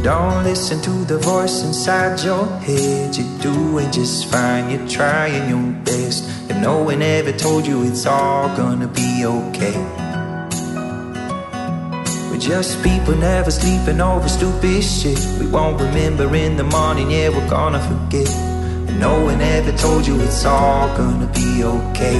Don't listen to the voice inside your head. You're doing just fine, you're trying your best. If no one ever told you it's all gonna be okay. We're just people never sleeping over stupid shit. We won't remember in the morning, yeah, we're gonna forget. And no one ever told you it's all gonna be okay.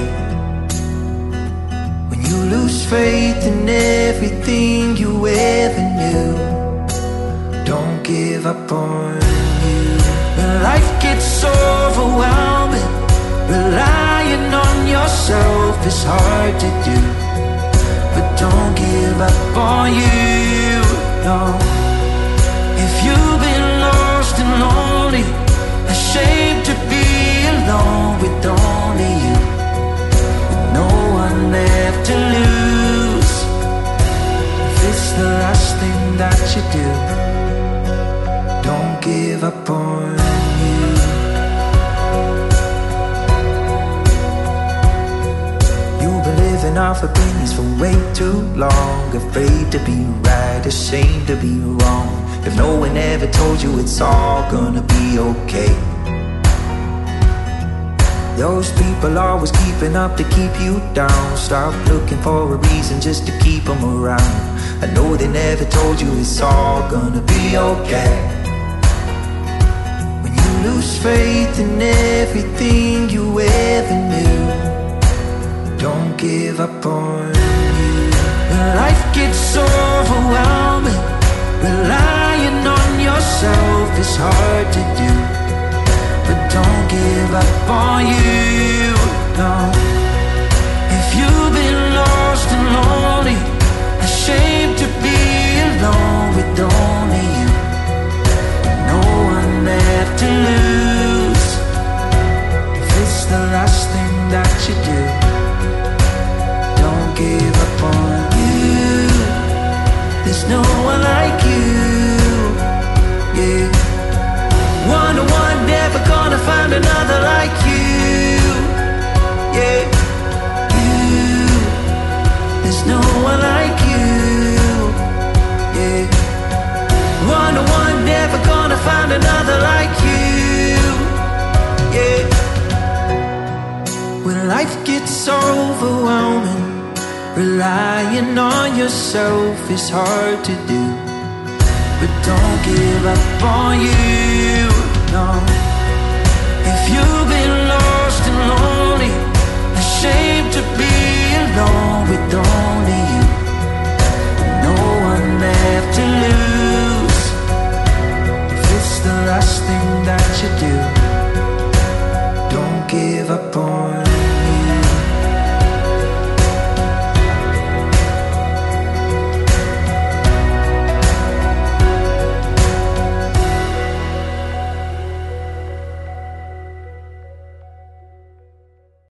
When you lose faith in everything you ever knew, don't give up on you. When life gets overwhelming, relying on yourself is hard to do. But don't give up on you, no. If you've been lost and lonely, ashamed to be alone with only you, with no one left to lose, if it's the last thing that you do, don't give up on you. You've been living off opinions for way too long, afraid to be right, ashamed to be wrong. If no one ever told you it's all gonna be okay. Those people always keeping up to keep you down. Stop looking for a reason just to keep them around. I know they never told you it's all gonna be okay. Lose faith in everything you ever knew, don't give up on you. When life gets overwhelming, relying on yourself is hard to do. But don't give up on you, no. If you've been lost and lonely, ashamed to be alone with only you, no one left to lose, if it's the last thing that you do, don't give up on you. There's no one like you, yeah. One to one, never gonna find another like you, yeah. You, there's no one like you, yeah. One to one, never gonna find another like you, yeah. When life gets overwhelming, relying on yourself is hard to do. But don't give up on you, no. If you've been lost and lonely, ashamed to be alone with only you, no one left to lose, the last thing that you do.